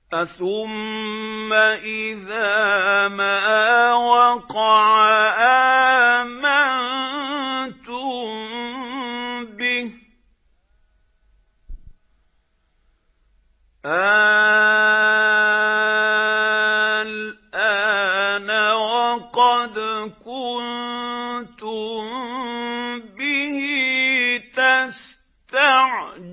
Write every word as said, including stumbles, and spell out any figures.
ثُمَّ إِذَا مَا وَقَعَ آمَنتُم بِهِ الْآنَ وَقَدْ كُنتُم بِهِ تَسْتَعْجِلُونَ